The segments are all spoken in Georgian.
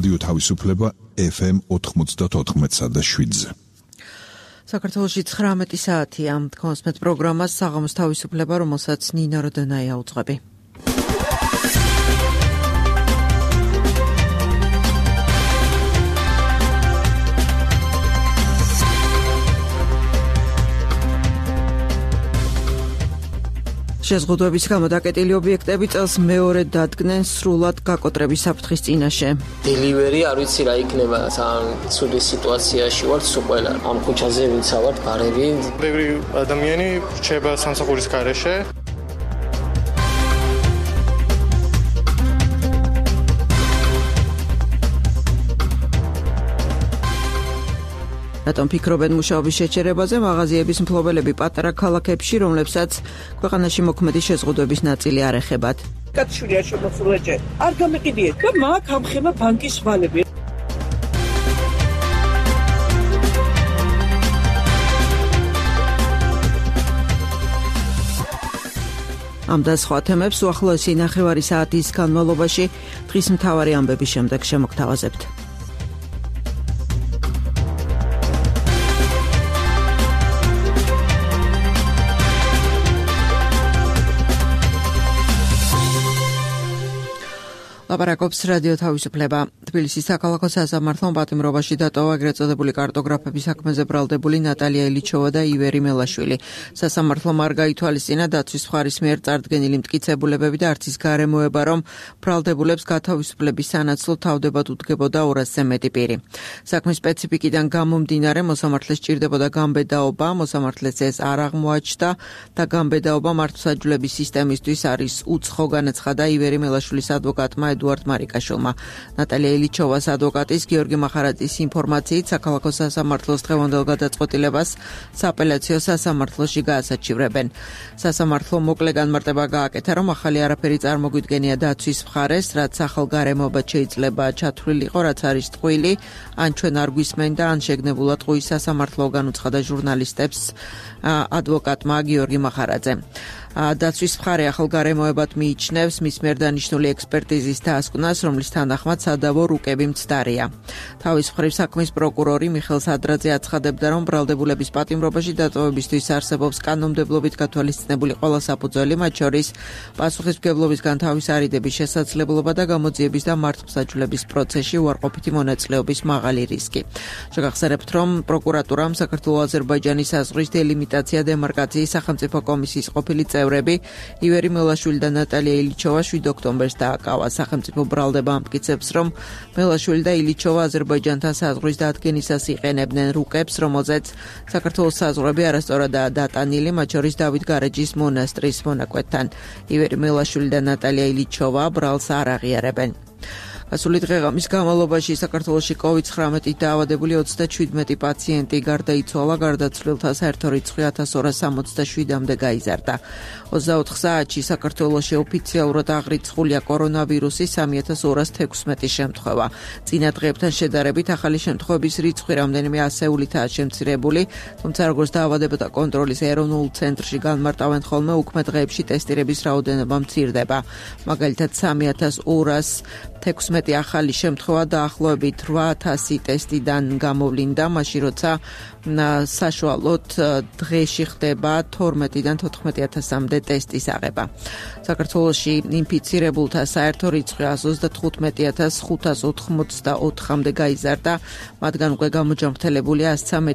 რადიო თავისუფლება FM 94.7-ზე. საქართველოში 19 საათია. კონსმეთ პროგრამას საღამოს თავისუფლება, რომელსაც ნინა როდენაია უძღვები. შეზღუდვების გამო დაკეტილი ობიექტები წელს მეორედ დადგნენ სრულად გაკოტრების საფრთხის წინაშე. Delivery არ ვიცი რა იქნება, თან ცუდი სიტუაციაში ვართ სულ ყველა. ამ ქუჩაზე ვინცა ვართ გარები. ბევრი ადამიანი რჩება სამსახურის გარეშე. რატომ ფიქრობენ მუშაობის შეჩერებაზე მაღაზიების მფლობელები პატარა ქალაქებში, რომლებსაც ქვეყანაში მოქმედი შეზღუდვების ნაწილი არ ეხებათ. კაცშურია შემოსულეჭე. არ გამიყიდიეთ და მაგ ამხება ბანკის ვალები. ამ და სხვა თემებს უახლოესი ნახევარი საათის განმავლობაში დღის მთავარი ამბების შემდეგ შემოგთავაზებთ. ლაპარაკობს რადიო თავისუფლება. თბილისის საქალაქო სასამართლომ პატიმრობაში დატოვა ეგრეთ წოდებული კარტოგრაფების საქმეზე ბრალდებული ნატალია ილიჩოვა და ივერი მელაშვილი. სასამართლომ არ გაითვალისწინა დაცვის მხარის მიერ წარდგენილი მტკიცებულებები და არც ის გარემოება, რომ ბრალდებულებს გათავისუფლების სანაცვლოდ თავდებად უდგებოდა 200-ზე მეტი პირი. საქმის სპეციფიკიდან გამომდინარე, მოსამართლეს სჭირდებოდა გამბედაობა, მოსამართლეს ეს არ აღმოაჩნდა და გამბედაობა მართლმსაჯულების სისტემისთვის არის უცხო, განაცხადა ივერი მელაშვილის ადვოკატმა ედუარდ მარიკაშვილმა. ნატალია ილიჩოვას ადვოკატის გიორგი მახარაძის ინფორმაციით საქალაქო სასამართლოს დღევანდელ გადაწყვეტილებას სააპელაციო სასამართლოში გაასაჩივრებენ. სასამართლომ მოკლე განმარტება გააკეთა, რომ ახალი არაფერი წარმოგვიდგენია დაცვის მხარეს, რაც ახალ გარემოებად შეიძლება ჩათვლილიყო, რაც არის ტყუილი, ან ჩვენ არ გვისმენდა, ან შეგნებულად ტყუის სასამართლო განუცხადა ჟურნალისტებს ადვოკატმა გიორგი მახარაძემ. დაცვის მხარე ახალ გარემოებად მიიჩნევს მის მიერ დანიშნული ექსპერტიზის დასკვნას, რომლის თანახმად სადავო რუკები მცდარია. თავის მხრივ საქმის პროკურორი მიხეილ სადრაძე აცხადებდა, რომ ბრალდებულების პატიმრობაში დატოვებისთვის არსებობს კანონმდებლობით გათვალისწინებული ყველა საფუძველი, მათ შორის პასუხისმგებლობისგან თავის არიდების შესაძლებლობა და გამოძიების და მართლმსაჯულების პროცესში უარყოფითი მონაწილეობის მაღალი რისკი. შეგახსენებთ, რომ პროკურატურამ საქართველო-აზერბაიჯანის საზღვრის დელიმიტაცია დემარკაციის სახელმწიფო კომისიის ყოფილი წევრები ივერი მელაშვილი და ნატალია ილიჩოვა 7 ოქტომბერს დააკავა. სახელმწიფო ბრალდება ამტკიცებს, რომ მელაშვილი და ილიჩოვა აზერბაიჯანთან საზღვრის დადგენისას იყენებდნენ რუკებს, რომელზეც საქართველოს საზღვრები არასწორადაა დატანილი, მათ შორის დავით გარეჯის მონასტრის მონაკვეთთან. ივერი მელაშვილი და ნატალია ილიჩოვა ბრალს არ აღიარებენ. გასული დღეღამის განმავლობაში საქართველოში COVID-19 დაავადებული 37 პაციენტი გარდაიცვალა, გარდაცვლილთა საერთო რიცხვი 1267-მდე გაიზარდა. 24 საათში საქართველოში ოფიციალურად აღრიცხულია კორონავირუსის 3216 შემთხვევა. წინა დღეებთან შედარებით ახალი შემთხვევების რიცხვი რამდენიმე ასეულითაა შემცირებული, თუმცა როგორც დაავადებათა კონტროლის ეროვნულ ცენტრში განმარტავენ ხოლმე, უქმე დღეებში ტესტირების რაოდენობა მცირდება. მაგალითად 3216 ახალი შემთხვევა დაახლოებით 8000 ტესტიდან გამოვლინდა, მაშინ როცა საშუალოდ დღეში ხდება 12-დან 14000-მდე ტესტის აღება. საქართველოში ინფიცირებულთა საერთო რიცხვი 125584-მდე გაიზარდა, მათგან უკვე გამოჯანმრთელებულია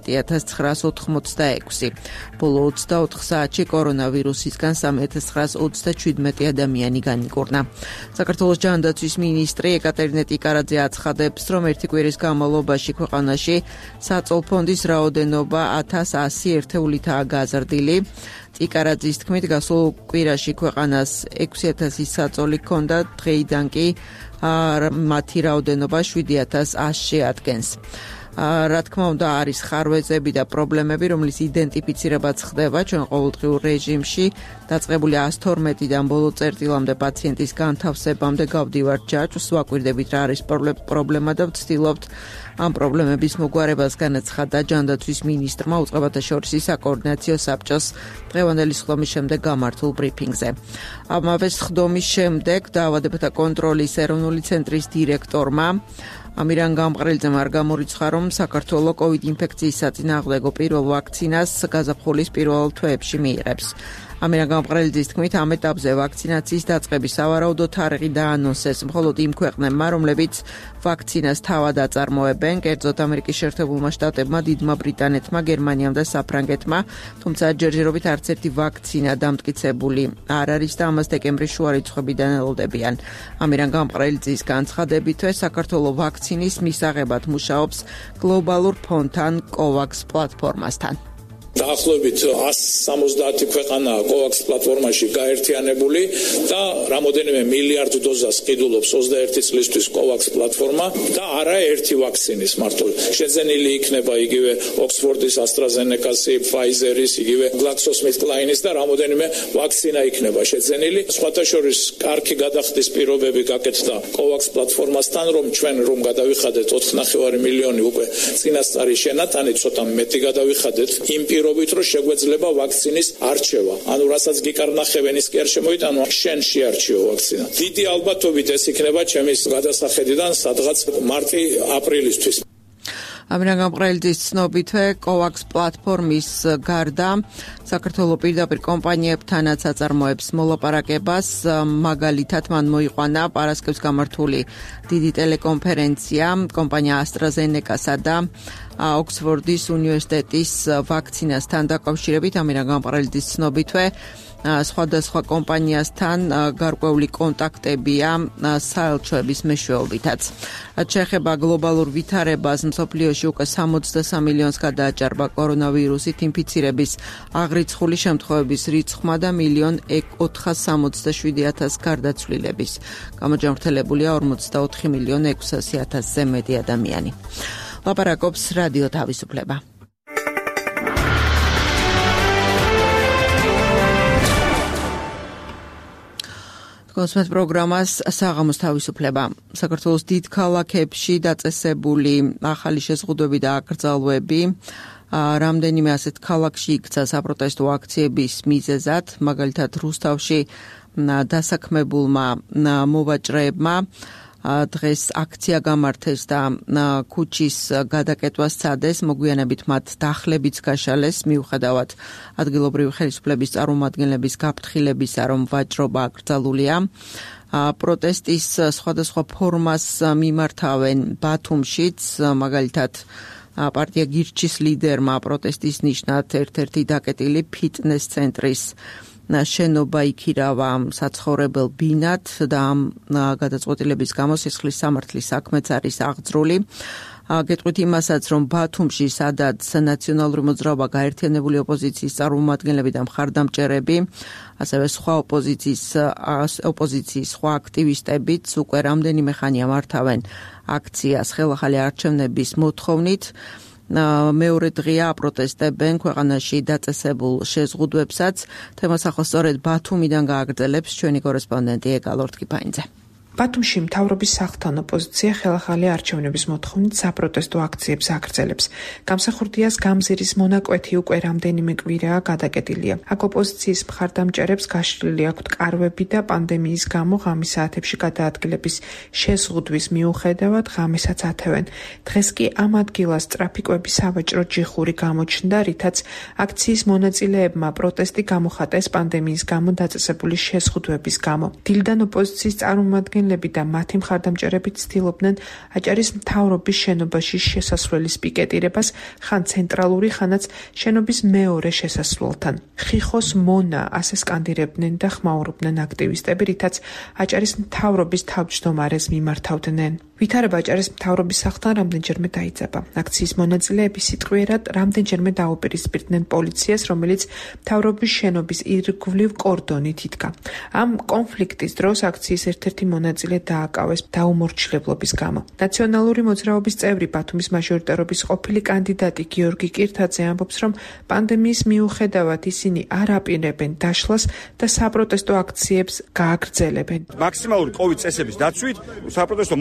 133986. ბოლო 24 საათში კორონავირუსისგან 3927 ადამიანი განიკურნა. საქართველოს ჯანდაცვის მინისტრი ეკატერინე ტიკარაძე აცხადებს, რომ ერთი კვირის განმავლობაში ქვეყანაში საწოლ ფონდის რაოდენობა 1100 ერთეულითაა გაზრდილი. ტიკარაძის თქმით, გასულ კვირაში ქვეყანას 6000 საწოლი ჰქონდა, დღეიდან კი მათი რაოდენობა 7100-ში ადგენს. რა თქმა უნდა, არის ხარვეზები და პრობლემები, რომლის იდენტიფიცირებაც ხდება ჩვენ ყოველდღიურ რეჟიმში. დაწყებული 112-დან ბოლო წერტილამდე პაციენტის განთავსებამდე გავდივართ ჯაჭვს, ვაკვირდებით რა არის პრობლემა და ვცდილობთ ამ პრობლემების მოგვარებას, განაცხადა ჯანდაცვის მინისტრმა უწყებათა შორის საკოორდინაციო საბჭოს დღევანდელი სხდომის შემდეგ გამართულ ბრიფინგზე. ამავე სხდომის შემდეგ დაავადებათა კონტროლის ეროვნული ცენტრის დირექტორმა ამირან გამყრელიძემ არ გამორიცხა, რომ საქართველოს COVID ინფექციის საწინააღმდეგო პირველ ვაქცინას გაზაფხულის პირველ თვეებში მიიღებს. ამირან გამყრელიძის თქმით, ამ ეტაპზე ვაქცინაციის დაწყების სავარაუდო თარიღი დაანონსეს მხოლოდ იმ ქვეყნებმა, რომლებიც ვაქცინას თავად აწარმოებენ, კერძოდ ამერიკის შეერთებულმა შტატებმა, დიდმა ბრიტანეთმა, გერმანიამ და საფრანგეთმა, თუმცა ჯერჯერობით არც ერთი ვაქცინა დამტკიცებული არ არის და ამას დეკემბრის შუა რიცხვებიდან ელოდებიან. ამირან გამყრელიძის განცხადებით, საქართველოს ვაქცინის მისაღებად მუშაობს გლობალურ ფონდთან COVAX პლატფორმასთან. დაახლოებით 170 ქვეყანა COVAX პლატფორმაში გაერთიანებული და რამოდენიმე მილიარდ დოზას ყიდულობს 21 წლისთვის COVAX პლატფორმა და არაერთი ვაქცინის მარტო შეძენილი იქნება იგივე ოქსფორდის, AstraZeneca-ს, Pfizer-ის, იგივე GlaxoSmithKline-ის და რამოდენიმე ვაქცინა იქნება შეძენილი. სხვათა შორის კარგი გადახდის პირობები გაკეთდა COVAX პლატფორმასთან, რომ ჩვენ რომ გადავიხადეთ 4.5 მილიონი უკვე წინასწარი შენატანი, ცოტა მეტი გადავიხადეთ იმ პირობით, რომ შეგვეძლება ვაქცინის არჩევა. ანუ რასაც გიკარნახებენ ის კი არ შემოიტანო, შენ შეარჩიო ვაქცინა. დიდი ალბათობით ეს იქნება ჩემი გადასახედიდან სადღაც მარტი-აპრილისთვის. ამირან გამყრელიძის ცნობითვე COVAX პლატფორმის გარდა საქართველოს პირდაპირ კომპანიებთანაც აწარმოებს მოლაპარაკებას, მაგალითად მან მოიყვანა პარასკევს გამართული დიდი ტელეკონფერენცია კომპანია AstraZeneca-სა და ოქსფორდის უნივერსიტეტის ვაქცინასთან დაკავშირებით. ამირან გამყრელიძის ცნობითვე სხვადასხვა კომპანიასთან გარკვეული კონტაქტებია საელჩოების მეშვეობითაც. რაც შეეხება გლობალურ ვითარებას, მსოფლიოში უკვე 63 მილიონს გადააჭარბა კორონავირუსით ინფიცირების აღრიცხული შემთხვევების რიცხვმა და 1.467.000 გარდაცვლილების. გამოჯამრთელებულია 44.600.000-ზე მეტი ადამიანი. ლაპარაკობს რადიო თავისუფლება. კონსმეთ პროგრამას საღამოს თავისუფლება. საქართველოს დიდ ქალაქებში დაწესებული ახალი შეზღუდვები და აკრძალვები რამდენიმე ასეთ ქალაქში იქცა საპროტესტო აქციების მიზეზად, მაგალითად რუსთავში დასაქმებულმა მოვაჭრეებმა დღეს აქცია გამართეს და ქუჩის გადაკეთვა სცადეს, მოგვიანებით მათ დახლებიც გაშალეს, მიუხედავად ადგილობრივი ხელისუფლების წარმომადგენლების გაფრთხილებისა, რომ ვაჭრობა აკრძალულია. პროტესტის სხვადასხვა ფორმას მიმართავენ ბათუმშიც, მაგალითად პარტია გირჩის ლიდერმა პროტესტის ნიშნად ერთ-ერთი დაკეტილი ფიტნეს ცენტრის შენობა იქირავა საცხოვრებელ ბინად და ამ გადაწყვეტილების გამო სისხლის სამართლის საქმეც არის აღძრული. გეტყვით იმასაც, რომ ბათუმში, სადაც ნაციონალური მოძრაობა, გაერთიანებული ოპოზიციის წარმომადგენლები და მხარდამჭერები, ასევე სხვა ოპოზიციის სხვა აქტივისტებიც უკვე რამდენიმე ხანია მართავენ აქციას ხელახალი არჩევნების მოთხოვნით. მეორე დღეა აპროტესტებენ ქვეყანაში დაწესებულ შეზღუდვებსაც. თემას ახლა სწორედ ბათუმიდან გააგრძელებს ჩვენი კორესპონდენტი ეკალორდ კიფაინძე. ბათუმში მთავრობის სახლთან ოპოზიცია ხელახალი არჩევნების მოთხოვნით საპროტესტო აქციებს აგრძელებს. გამსახურდიას გამზირის მონაკვეთი უკვე რამდენიმე კვირაა გადაკეტილია. აქ ოპოზიციის მხარდამჭერებს გაშლილი აქვთ კარვები და პანდემიის გამო ღამის საათებში გადაადგილების შეზღუდვის მიუხედავად ღამესაც ათევენ. დღეს კი ამ ადგილას ტრაფიკები სავაჭრო ჯიხური გამოჩნდა, რითაც აქციის მონაწილეებმა პროტესტი გამოხატეს პანდემიის გამო დაწესებული შეზღუდვების გამო. დილიდან ოპოზიციის წარმომადგენლები და მათი მხარდამჭერები ცდილობდნენ აჭარის მთავრობის შენობაში შესასვლელის პიკეტირებას, ხან ცენტრალური, ხანაც შენობის მეორე შესასვლელთან. ხიხოს მონა ასე სკანდირებდნენ და ხმაურობდნენ აქტივისტები, რითაც აჭარის მთავრობის თავმჯდომარეს მიმართავდნენ. ვითარება აჭარის მთავრობის სახლთან რამდენჯერმე დაიძაბა. აქციის მონაწილეები სიტყვიერად რამდენჯერმე დაუპირისპირდნენ პოლიციას, რომელიც მთავრობის შენობის ირგვლივ კორდონით იდგა. ამ კონფლიქტის დროს აქციის ერთ-ერთი მონაწილე დააკავეს დაუმორჩილებლობის გამო. ნაციონალური მოძრაობის წევრი ბათუმის მაჟორიტარობის ყოფილი კანდიდატი გიორგი კირთაძე ამბობს, რომ პანდემიის მიუხედავად ისინი არ აპირებენ დაშლას და საპროტესტო აქციებს გააგრძელებენ. მაქსიმალური COVID წესების დაცვით საპროტესტო მუხტი ქუჩაში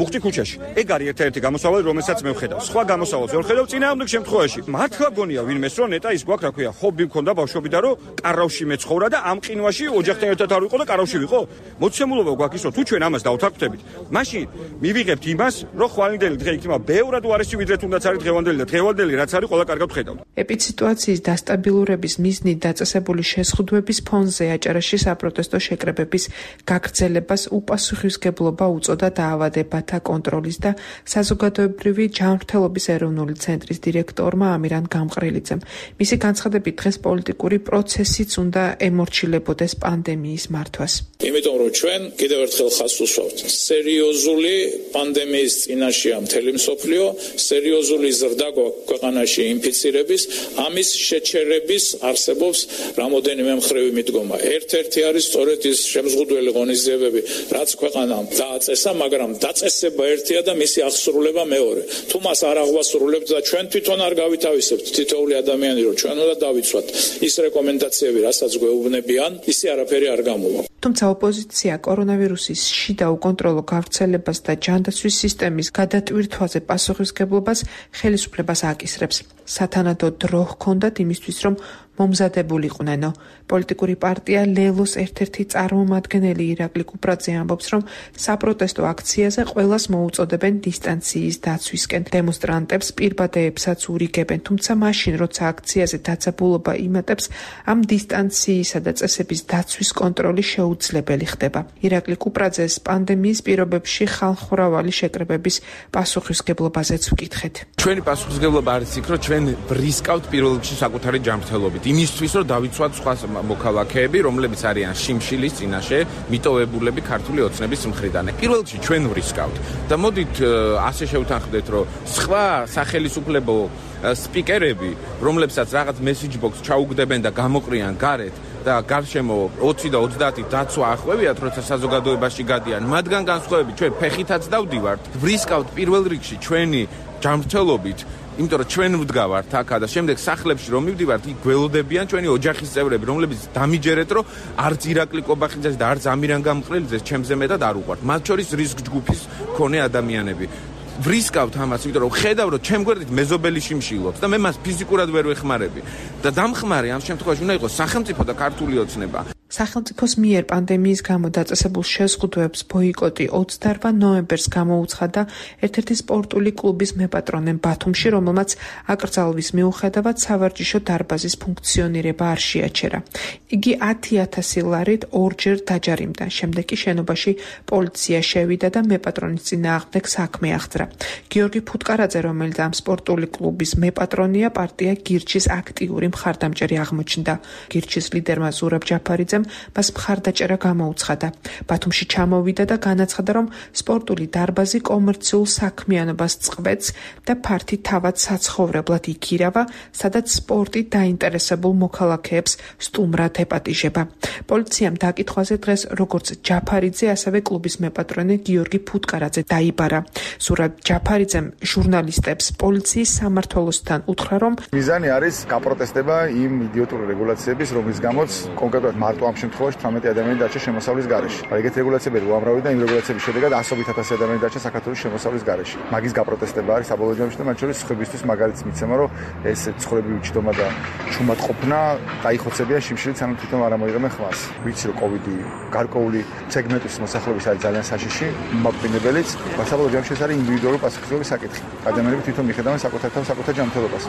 შემთხვევაში ეგ არის ერთ-ერთი გამოსავალი, რომელსაც მე ვხედავ. სხვა გამოსავალს ვერ ვხედავ წინააღმდეგ შემთხვევაში. მართლა გონია ვინმეს რომ ნეტა ის გვაქვს, რა ქვია, ჰობი მქონდა ბავშვობიდან რომ კარავში მეცხოვრა და ამ ყინვაში ოჯახთან ერთად არ ვიყო და კარავში ვიყო. მოცემულობა გვაქვს რომ თუ ჩვენ ამას დავთანხმდებით, მაშინ მივიღებთ იმას, რომ ხვალინდელი დღე იქნება ბევრად უარესი ვიდრე თუნდაც არის დღევანდელი და დღევანდელი რაც არის ყველა კარგად ვხედავთ. ეპიდსიტუაციის დასტაბილურების მიზნით დაწესებული შეზღუდვების ფონზე აჭარაში საპროტესტო შეკრებების გაგრძელებას უპასუხისმგებლობა უწოდა დაავადებათა კონტროლის და საზოგადოებრივი ჯანმრთელობის ეროვნული ცენტრის დირექტორმა ამირან გამყრელიძემ. მისი განცხადებით დღეს პოლიტიკური პროცესიც უნდა ემორჩილებოდეს პანდემიის მართვას. იმიტომ რომ ჩვენ კიდევ ერთხელ ხაზს უსვამთ, სერიოზული პანდემიის წინაშეა მთელი მსოფლიო, სერიოზული ზრდა გვაქვს ქვეყანაში ინფიცირების, ამის შეჩერების არსებობს რამოდენიმე მხრივი მიდგომა. ერთ-ერთი არის სწორედ ის შემზღუდველი ღონისძიებები, რაც ქვეყანამ დააწესა, მაგრამ დაწესება ერთია და მისი აღსრულება მეორე. თუ მას არ აღვასრულებთ და ჩვენ თვითონ არ გავითავისებთ თითოეული ადამიანი, რომ ჩვენ უნდა დავიცვათ ის რეკომენდაციები, რასაც გვეუბნებიან, ისე არაფერი არ გამოვა. თუმცა ოპოზიცია კორონავირუსის შიდა უკონტროლო გავრცელებას და ჯანდაცვის სისტემის გადატვირთვაზე პასუხისმგებლობას ხელისუფლებას აკისრებს. სათანადო დრო ჰქონდათ იმისთვის, რომ მომზადებულიყვნენ. პოლიტიკური პარტია ლელოს ერთ-ერთი წარმომადგენელი ირაკლი კუპრაძე ამბობს, რომ საპროტესტო აქციაზე ყველას მოუწოდებენ დისტანციის დაცვისკენ. დემონსტრანტებს პირბადეებსაც ურიგებენ, თუმცა მაშინ, როცა აქციაზე დაძაბულობა იმატებს, ამ დისტანციისა და წესების დაცვის კონტროლი შეუძლებელი ხდება. ირაკლი კუპრაძეს პანდემიის პირობებში ხალხმრავალი შეკრებების პასუხისმგებლობაზეც ვკითხეთ. ჩვენი პასუხისმგებლობა არის იქ, რომ ჩვენ ვრისკავთ პირველ რიგში საკუთარი ჯანმრთელობით. იმისთვის რომ დავიცვათ სხვა მოქალაქეები, რომლებიც არიან შიმშილის წინაშე მიტოვებულები ქართული ოცნების მხრიდან. პირველ რიგში ჩვენ ვრისკავთ და მოდით ასე შევთანხმდეთ, რომ სხვა სახელისუფლებო სპიკერები, რომლებსაც რაღაც message box ჩაუგდებენ და გამოყრიან გარეთ და გარშემო 20 და 30 დაცვა ახვევიათ, როცა საზოგადოებაში გადიან, მათგან განსხვავებით ჩვენ ფეხითაც დავდივართ, ვრისკავთ პირველ რიგში ჩვენი ჯანმრთელობით, იმიტომ რომ ჩვენ ვდგავართ აქა და შემდეგ სახლებში რომ მივდივართ, იქ გველოდებიან ჩვენი ოჯახის წევრები, რომლებიც დამიჯერეთ, რომ არც ირაკლი კობახიძეს და არც ამირან გამყრელიძეს ჩემზე მეტად არ უყვართ. მათ შორის რისკ ჯგუფის მქონე ადამიანები. ვრისკავთ ამას, იმიტომ რომ ხედავ, რომ ჩემ გვერდით მეზობელი შიმშილობს და მე მას ფიზიკურად ვერ ვეხმარები. და დამხმარე ამ შემთხვევაში უნდა იყოს სახელმწიფო და ქართული ოცნება. სახელმწიფოს მიერ პანდემიის გამო დაწესებულ შეზღუდვებს ბოიკოტი 28 ნოემბერს გამოუცხადა ერთ-ერთი სპორტული კლუბის მეპატრონემ ბათუმში, რომელმაც აკრძალვის მიუხედავად სავარჯიშო დარბაზის ფუნქციონირება არ შეაჩერა. იგი 10,000 ლარით ორჯერ დაჯარიმდა. შემდეგ კი შენობაში პოლიცია შევიდა და მეპატრონის წინააღმდეგ საქმე აღძრა. გიორგი ფუტკარაძე, რომელიც ამ სპორტული კლუბის მეპატრონია, პარტია გირჩის აქტიური მხარდამჭერი აღმოჩნდა. გირჩის ლიდერმა ზურაბ ჯაფარიძემ მას მხარდაჭერა გამოუცხადა. ბათუმში ჩამოვიდა და განაცხადა, რომ სპორტული დარბაზი კომერციულ საქმიანობას წყვეტს და ფართი თავად საცხოვრებლად იქირავა, სადაც სპორტით დაინტერესებულ მოქალაქეებს სტუმრად ეპატიჟება. პოლიციამ დაკითხვაზე დღეს როგორც ჯაფარიძე, ასევე კლუბის მეპატრონე გიორგი ფუტკარაძე დაიბარა. ზურაბ ჯაფარიძემ ჟურნალისტებს პოლიციის სამმართველოსთან უთხრა, რომ მიზანი არის გაპროტესტება იმ იდიოტური რეგულაციების, რომლის გამოც კონკრეტულად მარტო ამ შემთხვევაში 18 ადამიანი დარჩა შემოსავლის გარეშე. ეგეთ რეგულაციები უამრავი და იმ რეგულაციების შედეგად 100,000 ადამიანი დარჩა საქართველოს შემოსავლის გარეშე. მაგის გაპროტესტება არის საბოლოო ჯამში და მათ შორის სხვებისთვის მაგალითს მიცემა, რომ ეს ცხოვრებრივი ჯდომა და ჩუმად ყოფნა დაიხოცებიან შიმშილით, ანუ თვითონ არ ამოიღებენ ხმას. ვიცი რომ კოვიდი გარკვეული სეგმენტის მოსახლეობის არის ძალიან საშიში, მოპინებელიც, საბოლოო ჯამში ეს არის ინდივიდუალური პასუხისმგებლობის საკითხი. ადამიანები თვითონ მიხედავენ საკუთარ თავს, საკუთარ ჯანმრთელობას.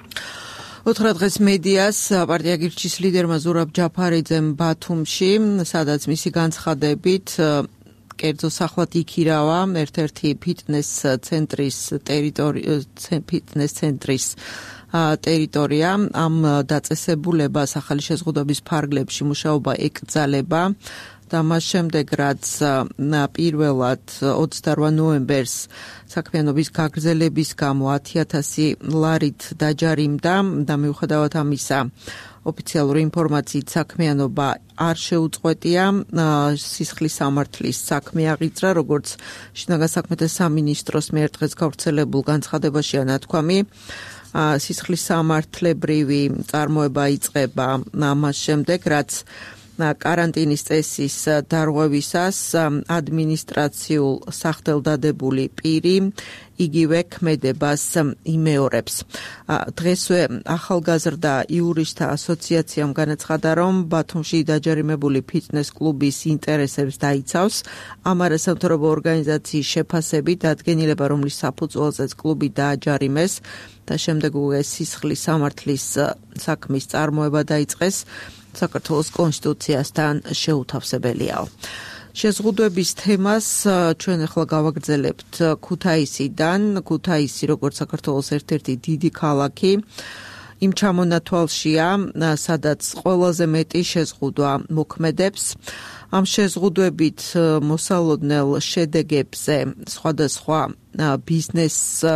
უთხრა დღეს მედიას პარტია გირჩის ლიდერმა ზურაბ ჯაფარიძემ ბათუმში, სადაც მისი განცხადებით კერძო სახლად იქირავა ერთ-ერთი ფიტნეს ცენტრის ტერიტორია. ამ დაწესებულებას ახალი შეზღუდვების ფარგლებში მუშაობა ეკრძალება და მას შემდეგ, რაც პირველად 28 ნოემბერს საქმიანობის გაგრძელების გამო 10,000 ლარით დაჯარიმდა და მიუხედავად ამისა ოფიციალური ინფორმაციით საქმიანობა არ შეუწყვეტია. სისხლის სამართლის საქმე აღიძრა, როგორც შინაგან საქმეთა სამინისტროს მიერ დღეს გავრცელებულ განცხადებაშია ნათქვამი. სისხლის სამართლებრივი წარმოება იწყება ამას შემდეგ, რაც карანტინის წესის დარღვევისას ადმინისტრაციულ სახდელდადებული პირი იგივე ქმედებას იმეორებს. დღესვე ახალგაზრდა იურისტთა ასოციაციამ განაცხადა, რომ ბათუმში დაჯერიმებული ფიტნეს კლუბის ინტერესებს დაიცავს. ამ არასამთავრობო ორგანიზაციის შეფასებით დადგენილება, რომლის საფუძველზეც კლუბი დააჯარიმეს და შემდეგ უკვე სისხლის სამართლის საქმის წარმოება დაიწყეს, საქართველოს კონსტიტუციასთან შეუთავსებელია. შეზღუდვების თემას ჩვენ ახლა გავაგრძელებთ ქუთაისიდან. ქუთაისი, როგორც საქართველოს ერთ-ერთი დიდი ქალაქი, იმ ჩამონათვალშია, სადაც ყველაზე მეტი შეზღუდვა მოქმედებს. ამ შეზღუდვებით მოსალოდნელ შედეგებზე სხვადასხვა ბიზნეს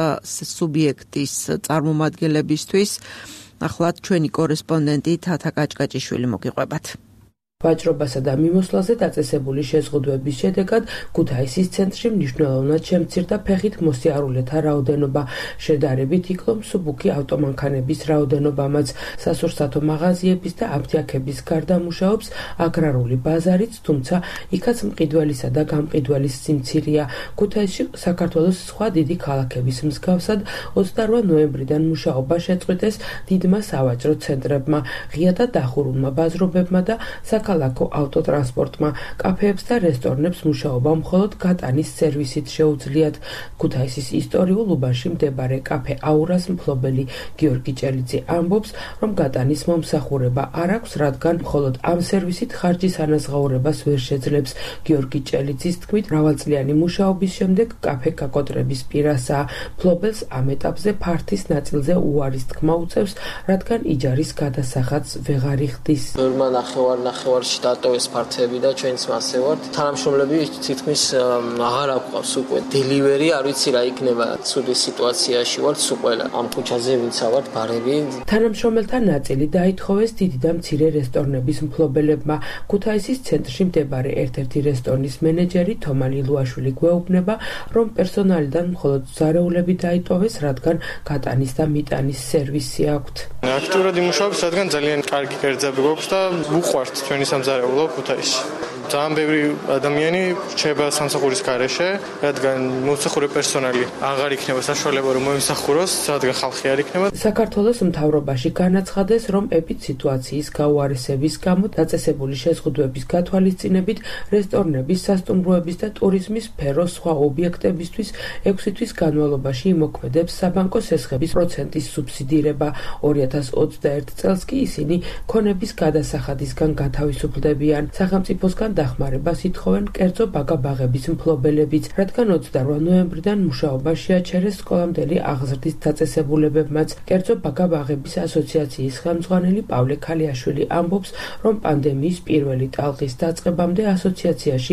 სუბიექტის წარმომადგენლებისთვის ახლა ჩვენი კორესპონდენტი თათა კაჭკაჭიშვილი მოგიყვებათ. ვაჭრობასა და მიმოსვლაზე დაწესებული შეზღუდვების შედეგად ქუთაისის ცენტრში მნიშვნელოვნად შემცირდა ფეხით მოსიარულეთა რაოდენობა. შედარებით იკლო მსუბუქი ავტომანქანების რაოდენობამაც. სასურსათო მაღაზიების და აფთიაქების გარდა მუშაობს აგრარული ბაზარიც, თუმცა იქაც მყიდველისა და გამყიდველის სიმცირეა. ქუთაისში საქართველოს სხვა დიდი ქალაქების მსგავსად 28 ნოემბრიდან მუშაობა შეწყვიტეს დიდმა სავაჭრო ცენტრებმა, ღია და დახურულმა ბაზრობებმა და საქალაქო ავტოტრანსპორტმა. კაფეებს და რესტორნებს მუშაობა მხოლოდ გატანის სერვისით შეუძლიათ. ქუთაისის ისტორიულ უბანში მდებარე კაფე აურას მფლობელი გიორგი ჭელიძე ამბობს, რომ გატანის მომსახურება არ აქვს, რადგან მხოლოდ ამ სერვისით ხარჯის ანაზღაურებას ვერ შეძლებს. გიორგი ჭელიძის თქმით, მრავალწლიანი მუშაობის შემდეგ კაფე გაკოტრების პირასაა. მფლობელს ამ ეტაპზე ფართის ნაწილზე უარის თქმა უწევს, რადგან იჯარის გადასახადს ვეღარ იხდის. ნახევარში დატოვეს ფართები და ჩვენც მასე ვართ. თანამშრომლები თითქმის აღარ აყვავს უკვე. დილივერი არ ვიცი რა იქნება. ცუდი სიტუაციაში ვართ ყველა. ამ ქუჩაზე ვინცა ვართ ბარები. თანამშრომელთა ნაწილი დაითხოვეს დიდი და მცირე რესტორნების მფლობელებმა. ქუთაისის ცენტრში მდებარე ერთ-ერთი რესტორნის მენეჯერი თომალი ლუაშვილი გვეუბნება, რომ პერსონალიდან მხოლოდ ზარეულები დაიტოვეს, რადგან გატანის და მიტანის სერვისი აქვთ. აქტიურად იმუშავებს, რადგან ძალიან კარგი კერძები გვაქვს და უყვართ ჩვენი სამზარეულო ქუთაისში. ძალიან ბევრი ადამიანი რჩება სამსახურის გარეშე, რადგან მომსახურე პერსონალი აღარ იქნება საშუალება რომ მოემსახუროს, რადგან ხალხი არ იქნება. საქართველოს მთავრობაში განაცხადეს, რომ ეპიდსიტუაციის გაუარესების გამო დაწესებული შეზღუდვების გათვალისწინებით რესტორნების, სასტუმროების და ტურიზმის სფეროს სხვა ობიექტებისთვის 6 თვის განმავლობაში იმოქმედებს საბანკო სესხების პროცენტის სუბსიდირება. 2021 წელს კი ისინი ქონების გადასახადისგან გათავისუფლდებიან. სახელმწიფოსგან დახმარებას ითხოვენ კერძო ბაგა-ბაღების მფლობელებიც, რადგან 28 ნოემბრიდან მუშაობა შეაჩერეს სკოლამდელი აღზრდის დაწესებულებებმაც. კერძო ბაგა-ბაღების ასოციაციის ხელმძღვანელი პავლე ქალიაშვილი ამბობს, რომ პანდემიის პირველი ტალღის დაწყებამდე ასოციაციაში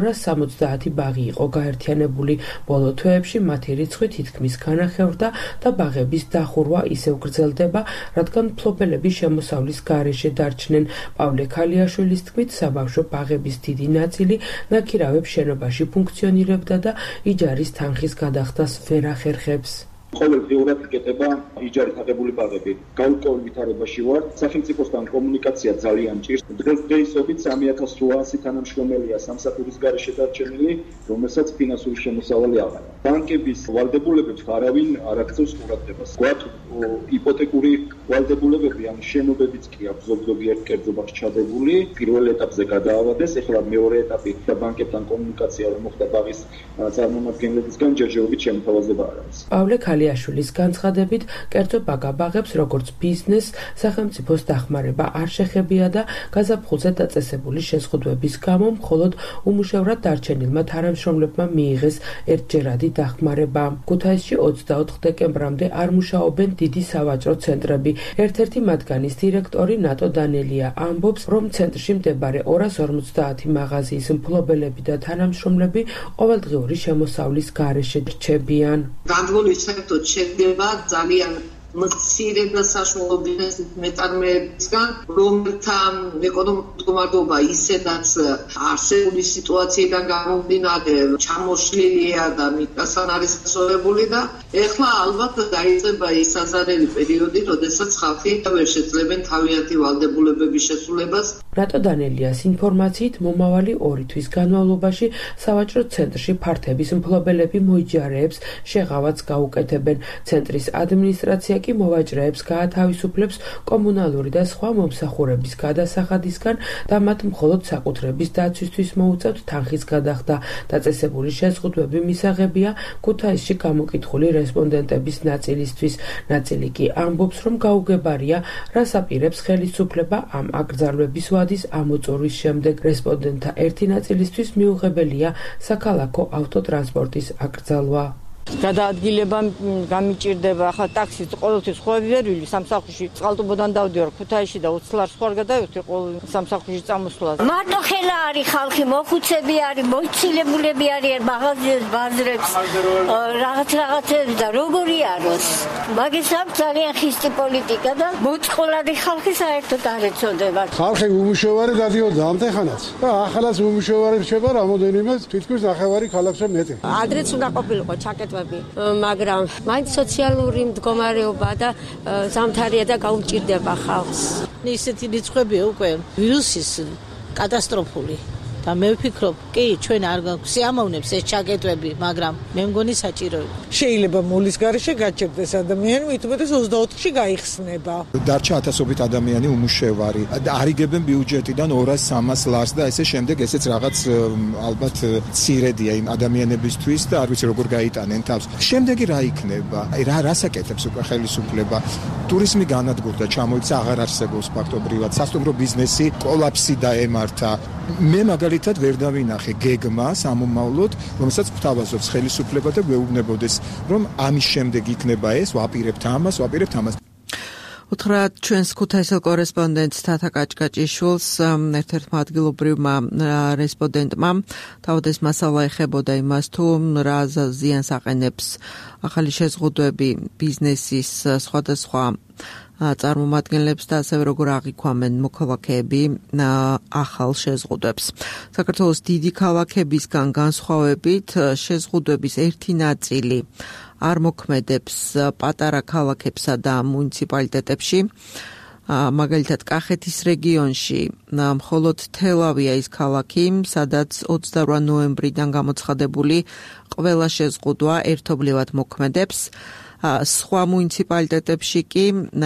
270 ბაღი იყო გაერთიანებული. ბოლო თვეებში მათი რიცხვი თითქმის განახევრდა და ბაღების დახურვა ისევ გრძელდება, რადგან მფლობელები შემოსავლის გარეშე დარჩნენ. პავლე ქალიაშვილის თქმით, საბავშვო ბაღების დიდი ნაწილი ნაქირავებს შენობაში ფუნქციონირებდა და იჯარის თანხის გადახდას ვერ ახერხებს. ყოველდღიურად იკეტება იჯარით აღებული ბაღები. გაურკვეველ ვითარებაში ვარ. სახელმწიფოსთან კომუნიკაცია ძალიან ჭირს. დღესდღეობით 3800 თანამშრომელია სამსახურის გარეშე დარჩენილი, რომელსაც ფინანსური შემოსავალი აღარ აქვს. ბანკების ვალდებულებებს არავინ არ აქცევს ყურადღებას. გვაქვს იპოთეკური ვალდებულებები, ამ შენობებიც კი აქვს ზოგიერთ კერძობას ჩადებული. პირველ ეტაპზე გადაავადეს, ეხლა მეორე ეტაპი და ბანკებთან კომუნიკაცია რომ მოხდა ბაღის წარმომადგენლებისგან ჯერჯერობით შემოთავაზება არ არის. პავლე ქალიაშვილის განცხადებით, კერძო ბაგა-ბაღებს როგორც ბიზნესს სახელმწიფოს დახმარება არ შეხებია და გაზაფხულზე დაწესებული შეზღუდვების გამო მხოლოდ უმუშევრად დარჩენილმა თანამშრომლებმა მიიღეს ერთჯერადი დახმარება. ქუთაისში 24 დეკემბრამდე არ მუშაობენ დიდი სავაჭრო ცენტრები. ერთ-ერთი მათგანის დირექტორი ნატო დანელია ამბობს, რომ ცენტრში მდებარე 250 მაღაზიის მფლობელები და თანამშრომლები ყოველდღიური შემოსავლის გარეშე რჩებიან. განვლილი საერთოდ შედგება ძალიან მცირე და საშუალო ბიზნესის მეტარმეებისგან, რომელთა ეკონომიკური მდგომარეობა ისედაც არსებული სიტუაციიდან გამომდინარე ჩამოშლილია და მიწასთან არის გასწორებული და ეხლა ალბათ დაიწყება ის საზარელი პერიოდი, როდესაც ხალხი ვერ შეძლებენ თავიანთი ვალდებულებების შესრულებას. რატო დანელიას ინფორმაციით მომავალი 2 თვის განმავლობაში სავაჭრო ცენტრში ფართების მფლობელები მოიჯარეებს შეღავაც გაუკეთებენ. ცენტრის ადმინისტრაცია კი მოვაჭრეებს გაათავისუფლებს კომუნალური და სხვა მომსახურების გადასახადისგან და მათ მხოლოდ საკუთრების დაცვისთვის მოუწევთ თანხის გადახდა. დაწესებული შეზღუდვები მისაღებია ქუთაისში გამოკითხული რესპონდენტების ნაწილისთვის. ნაწილი კი ამბობს, რომ გაუგებარია, რას აპირებს ხელისუფლება ამ აკრძალვების ვადის ამოწურვის შემდეგ. რესპონდენტთა ერთი ნაწილისთვის მიუღებელია საქალაქო ავტოტრანსპორტის აკრძალვა. გადაადგილება გამიჭირდება, ახლა ტაქსით ყოველთვის ხოვები ვერ ვილი სამსახურში წყალტუბოდან დავდივარ ქუთაისში და 20 ლარს ხوار გადავიხდი ყოველ სამსახურში წამოსვლას. მარტო ხელა არის ხალხი, მოხუცები არის, მოცილებულები არის, მაღაზიებს ბაზრებს, რაღაცებს და როგორი არის. მაგის აქვს ძალიან ხისტი პოლიტიკა და მოწყვლადი ხალხი საერთოდ არ ეწოდება. ხალხი უმუშევარი გადიოდა ამდენხანაც და ახალაც უმუშევარი რჩება რამოდენიმე თითქმის ნახევარი ქალაქზე მეტი. ადრეც უნდა ყოფილიყო ჩაკეტვა, მაგრამ მაინც სოციალური მდგომარეობა და ზამთარია და გაუმჭირდება ხალხს. ისეთი რიცხვებია უკვე ვირუსის კატასტროფული და მე ვფიქრობ, კი, ჩვენ არ გვაქვს სიამოვნებს ეს ჩაკეტვები, მაგრამ მე მგონი საჭიროა. შეიძლება მოლის გარეშე გაჩერდეს ადამიანი, მithumetes 24-ში გაიხსნება. დარჩა ათასობით ადამიანი უმუშევარი. არიგებენ ბიუჯეტიდან 200-300 ლარს და ესე შემდეგ, ესეც რაღაც ალბათ ცირედია იმ ადამიანებისთვის და არ ვიცი როგორ გაიტანენ თავს. შემდეგი რა იქნება? რას აკეთებს უკვე ხელისუფლება? ტურიზმი განადგურდა, ჩამოიქცა, აღარ არსებობს ფაქტობრივად. სასტუმრო ბიზნესი კოლაფსი დაემართა. მე მაგალითად ვერ დავინახე გეგმას ამომავლოდ, რომელსაც გვთავაზობს ხელისუფლება და გვეუბნებოდეს, რომ ამის შემდეგ იქნება ეს, ვაპირებთ ამას. უთხრათ ჩვენს ქუთაისელ კორესპონდენტს თათა კაჭკაჭიშვილს, ერთ-ერთმა ადგილობრივმა რესპონდენტმა თავად ეს მასალა ეხებოდა იმას, თუ რა ზიანს აყენებს ახალი შეზღუდვები ბიზნესის სხვადასხვა წარმომადგენლებს და ასევე როგორ აღიქვამენ მოქალაქეები ახალ შეზღუდვებს. საქართველოს დიდი ქალაქებისგან განსხვავებით შეზღუდვების ერთი ნაწილი არ მოქმედებს პატარა ქალაქებსა და მუნიციპალიტეტებში. მაგალითად კახეთის რეგიონში მხოლოდ თელავია ის ქალაქი, სადაც 28 ნოემბრიდან გამოცხადებული ყველა შეზღუდვა ერთობლივად მოქმედებს. სხვა მუნიციპალიტეტებში კი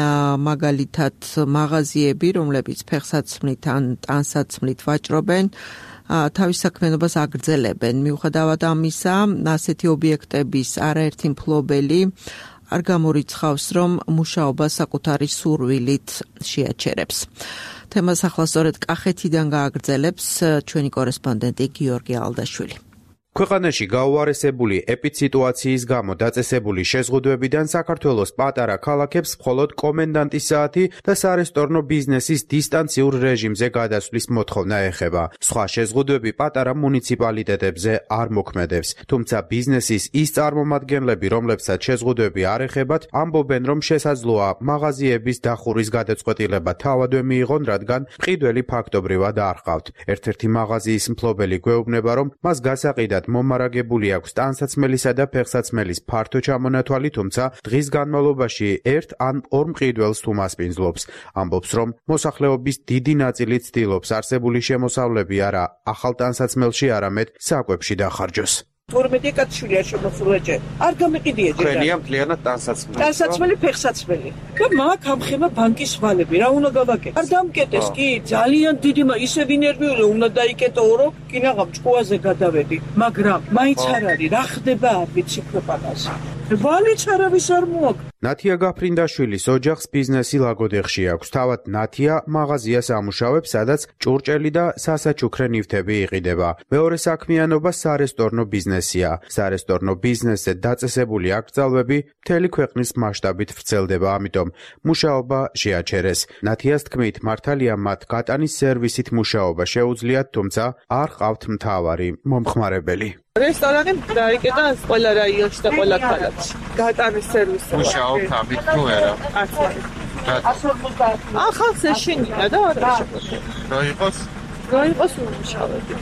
მაგალითად მაღაზიები, რომლებიც ფეხსაცმლით ან ტანსაცმლით ვაჭრობენ, თავის საქმიანობას აგრძელებენ. მიუხედავად ამისა, ასეთი ობიექტების არაერთი მფლობელი არ გამორიცხავს, რომ მუშაობა საკუთარი სურვილით შეაჩერებს. თემას ახლა სწორედ კახეთიდან გააგრძელებს ჩვენი კორესპონდენტი გიორგი ალდაშვილი. ქვეყანაში გაუარესებული ეპიდსიტუაციის გამო დაწესებული შეზღუდვებიდან საქართველოს პატარა ქალაქებს მხოლოდ კომენდანტის საათი და სარესტორნო ბიზნესის დისტანციურ რეჟიმზე გადასვლის მოთხოვნა ეხება. სხვა შეზღუდვები პატარა მუნიციპალიტეტებზე არ მოქმედებს, თუმცა ბიზნესის ის წარმომადგენლები, რომლებსაც შეზღუდვები არ ეხებათ, ამბობენ, რომ შესაძლოა მაღაზიების დახურის გადაწყვეტილება თავადვე მიიღონ, რადგან მყიდველი ფაქტობრივად არ ჰყავთ. ერთ-ერთი მაღაზიის მფლობელი გვეუბნება, რომ მას გასაყიდად მომარაგებული აქვს ტანსაცმელისა და ფეხსაცმელის ფართო ჩამონათვალი, თუმცა დღის განმავლობაში ერთ ან ორ მყიდველს თუ მასპინძლობს. ამბობს, რომ მოსახლეობის დიდი ნაწილი ცდილობს არსებული შემოსავლები არა ახალ ტანსაცმელში, არამედ საკვებში დახარჯოს. 12 კაცშია შემოსულაჭე. არ გამიყიდია ჯერ. ქვენია მთლიანად ტანსაცმელი. ტანსაცმელი, ფეხსაცმელი. და მაგ ამხება ბანკის ვალები. რა უნდა გავაკეთო? არ დამკეტეს კი, ძალიან დიდი ისე ვინერვიული უნდა დაიკეტო, რომ კინაღამ ჭკუაზე გადავედი. მაგრამ მაინც არ არის, რა ხდება არ ვიცი ქვეყანაზე. ვალიც არავის არ მოაქვს. ნათია გაფრინდაშვილის ოჯახს ბიზნესი ლაგოდეხში აქვს. თავად ნათია მაღაზიას ამუშავებს, სადაც ჭურჭელი და სასაჩუქრე ნივთები იყიდება. მეორე საქმიანობა სარესტორნო ბიზნესია. სარესტორნო ბიზნესზე დაწესებული აკრძალვები მთელი ქვეყნის მასშტაბით ვრცელდება, ამიტომ მუშაობა შეაჩერეს. ნათიას თქმით, მართალია მათ გატანის სერვისით მუშაობა შეუძლიათ, თუმცა არ ყავთ მთავარი მომხმარებელი. რესტორანი დაიკეტა ყველა რაიონში და ყველა ქალაქში. გატანის სერვისი. მუშაობთ ამით თუ არა? არც არის. ახალს ეშინია და არა შეფოთება. რა იყოს უმუშავები.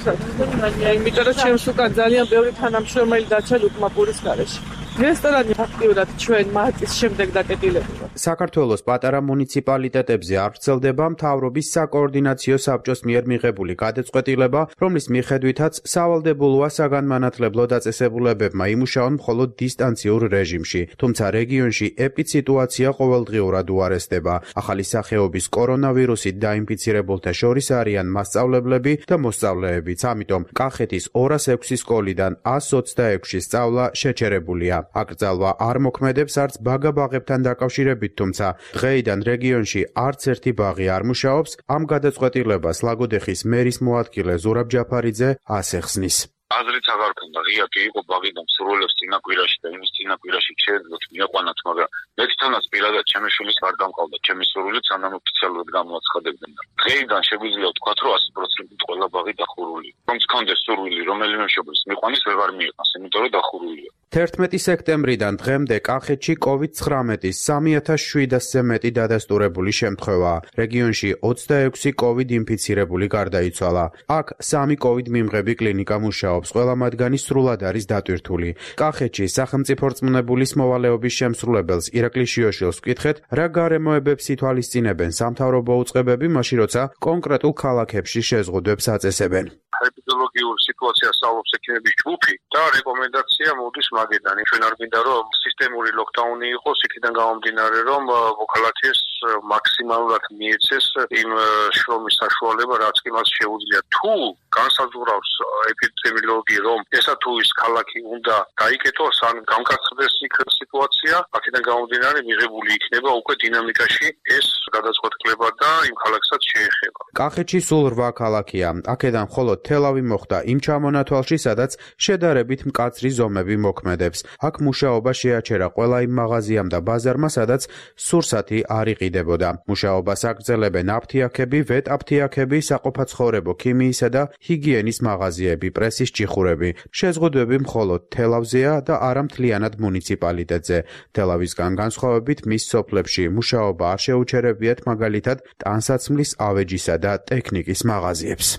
იმიტომ რომ ჩემს უკან ძალიან ბევრი თანამშრომელი დარჩა ლუკმაპურის გარეშე. რესტორანი ფაქტიურად ჩვენ მარტის შემდეგ დაკეტილებულა. საქართველოს პატარა მუნიციპალიტეტებზე არ ვრცელდება მთავრობის საკოორდინაციო საბჭოს მიერ მიღებული გადაწყვეტილება, რომლის მიხედვითაც სავალდებულოა საგანმანათლებლო დაწესებულებებმა იმუშაონ მხოლოდ დისტანციურ რეჟიმში. თუმცა რეგიონში ეპიციტუაცია ყოველდღიურად უარესდება. ახალი სახეობის კორონავირუსით დაინფიცირებულთა შორის არიან მასწავლებლები და მოსწავლეებიც. ამიტომ კახეთის 206 სკოლიდან 126-ში სწავლა შეჩერებულია. აკრძალვა არ მოქმედებს არც ბაგა-ბაღებთან დაკავშირებით, თუმცა დღეიდან რეგიონში არც ერთი ბაღი არ მუშაობს. ამ გადაწყვეტილებას ლაგოდეხის მერის მოადგილე ზურაბ ჯაფარიძე ასე ხსნის. აზრით აღარ ქონდა, ღია კი იყო ბაღი და მსურველებს წინაკვირაში და იმის წინაკვირაში შეეძლოთ მიიყვანათ, მაგრამ მეცთანაც პირადად ჩემი შვილის არ დამყავდა, ჩემი სურვილით სანამ ოფიციალურად გამოაცხადებდნენ. დღეიდან შეგვიძლია ვთქვათ, რომ 100%-ით ყველა ბაღი დახურული. რომ გქონდეს სურვილი რომელიმე მშობლის მიყვანის ვეღარ მიიღოს, იმიტომ რომ დახურულია. 11 სექტემბრიდან დღემდე კახეთში COVID-19-ის 3700-ზე მეტი დადასტურებული შემთხვევაა. რეგიონში 26 COVID ინფიცირებული გარდაიცვალა. აქ 3 COVID მიმღები კლინიკა მუშაობს, ყველა მათგანი სრულად არის დატვირთული. კახეთში სახელმწიფო რწმუნებულის მოვალეობის შემსრულებელს ირაკლი შიოშილს ვკითხეთ, რა გარემოებებს ითვალისწინებენ სამთავრობო უწყებები, მაშინ როცა კონკრეტულ ქალაქებში შეზღუდვებს აწესებენ. ეპიდემიოლოგიური სიტუაცია სწავლობს ექიმების ჯგუფი და რეკომენდაცია მოდის მაგედან. ჩვენ არ გვინდა რომ სისტემური ლოკდაუნი იყოს, იქიდან გამომდინარე რომ მოქალაქეს მაქსიმალურად მიეცეს იმ შრომის საშუალება, რაც კი მას შეუძლია. თუ განსაზღვრავს ეპიდემიოლოგი რომ ესა თუ ის ქალაქი უნდა დაიკეტოს ან გამკაცდეს იქ სიტუაცია, აქედან გამომდინარე მიღებული იქნება უკვე დინამიკაში ეს გადაწყვეტილება და იმ ქალაქსაც შეეხება. კახეთში სულ 8 ქალაქია. აქედან მხოლოდ თელავი მოხვდა იმ ჩამონათვალში, სადაც შედარებით მკაცრი ზომები მოქმედებს. აქ მუშაობა შეაჩერა ყველა იმ მაღაზიამ და ბაზარმა, სადაც სურსათი არ იყიდებოდა. მუშაობას აგრძელებენ აფთიაქები, ვეტ-აფთიაქები, საყოფაცხოვრებო ქიმიისა და ჰიგიენის მაღაზიები, პრესის ჭიხურები. შეზღუდვები მხოლოდ თელავზეა და არა მთლიანად მუნიციპალიტეტზე. თელავისგან განსხვავებით მის სოფლებში მუშაობა არ შეუჩერებიათ მაგალითად ტანსაცმლის, ავეჯისა და ტექნიკის მაღაზიებს.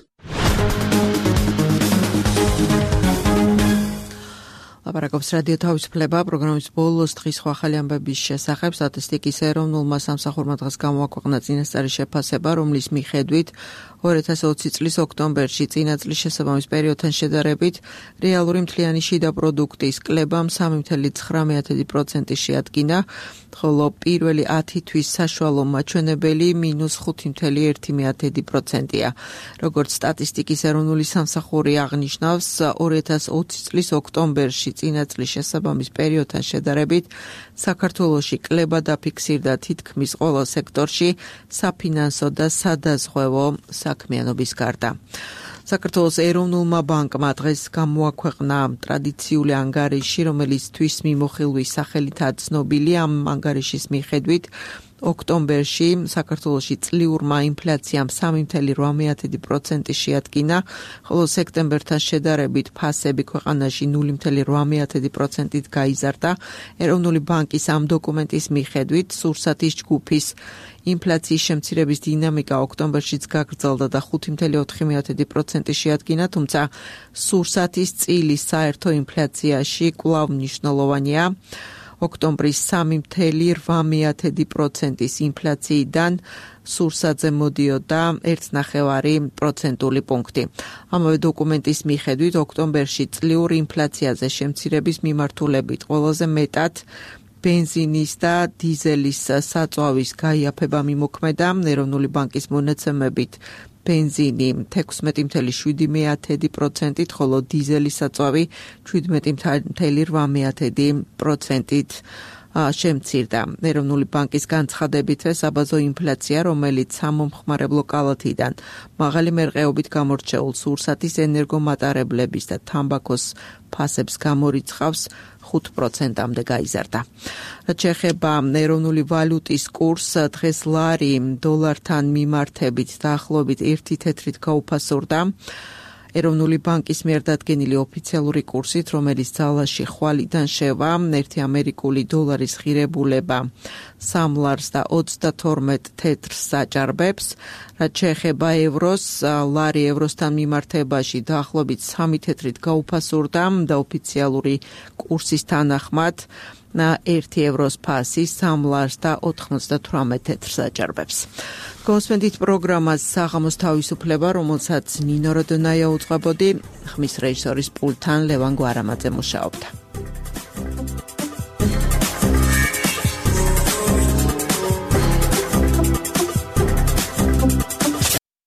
ლაპარაკობს რადიო თავისუფლება პროგრამის ბოლოს დღის ახალი ამბების შესახებ. სტატისტიკის ეროვნულმა სამსახურმა დღეს გამოაქვეყნა წინასწარი შეფასება, რომლის მიხედვით 2020 წლის ოქტომბერში წინა წლის შესაბამის პერიოდთან შედარებით რეალური მთლიანი შიდა პროდუქტის კლებამ 3.9% შეადგინა, ხოლო პირველი 10 თვის საშუალო მაჩვენებელი -5.1%-ია. როგორც სტატისტიკის ეროვნული სამსახური აღნიშნავს, 2020 წლის ოქტომბერში წინა წლის შესაბამის პერიოდთან შედარებით საქართველოში კლება დაფიქსირდა თითქმის ყველა სექტორში საფინანსო და სადაზღვევო საქმიანობის გარდა. საქართველოს ეროვნულმა ბანკმა დღეს გამოაქვეყნა ტრადიციული ანგარიში, რომელისთვის მიმოხილვის სახელითაა ცნობილი. ამ ანგარიშის მიხედვით ოქტომბერში საქართველოში წლიურმა ინფლაციამ 3.8% შეადგინა, ხოლო სექტემბერთან შედარებით ფასები ქვეყანაში 0.8%-ით გაიზარდა. ეროვნული ბანკის ამ დოკუმენტის მიხედვით სურსათის ჯგუფის ინფლაციის შემცირების დინამიკა ოქტომბერშიც გაგრძელდა და 5.4% შეადგინა, თუმცა სურსათის წილის საერთო ინფლაციაში კვლავ მნიშვნელოვანია. ოქტომბრის 3.8%-ის ინფლაციიდან სურსათზე მოდიოდა 1.9 პუნქტი. ამავე დოკუმენტის მიხედვით ოქტომბერში წლიური ინფლაციაზე შემცირების მიმართულებით ყველაზე მეტად ბენზინის და დიზელის საწვავის გაიაფება მიმოქმედა. ეროვნული ბანკის მონაცემებით ბენზინი 16.7%-ით, ხოლო დიზელის საწვავი 17.8%-ით შემცირდა. ეროვნული ბანკის განცხადებით საბაზო ინფლაცია, რომელიც სამომხმარებლო კალათიდან მაღალი მერყეობით გამორჩეულ სურსათის ენერგომატარებლების და თამბაქოს ფასებს გამორიცხავს 5%-მდე გაიზარდა. რაც შეეხება ეროვნული ვალუტის კურსს, დღეს ლარი დოლართან მიმართებით დაახლოებით 1 თეთრით გაუფასურდა. ეროვნული ბანკის მიერ დადგენილი ოფიციალური კურსით, რომელიც ძალაში ხვალიდან შევა, 1 ამერიკული დოლარის ღირებულება 3 ლარს და 32 თეთრს აჭარბებს, რაც შეეხება ევროს, ლარი ევროსთან მიმართებაში დაახლოებით 3 თეთრით გაუფასურდა და ოფიციალური კურსის თანახმად 1 ევროს ფასი 3 ლარს და 98 თეთრს აჭარბებს. Გოსმენდით პროგრამას საღამოს თავისუფლება, რომელსაც ნინო როდონაია უძღვებოდი, ხმის რეჟისორის პულტთან ლევან გვარამაძე მუშაობდა.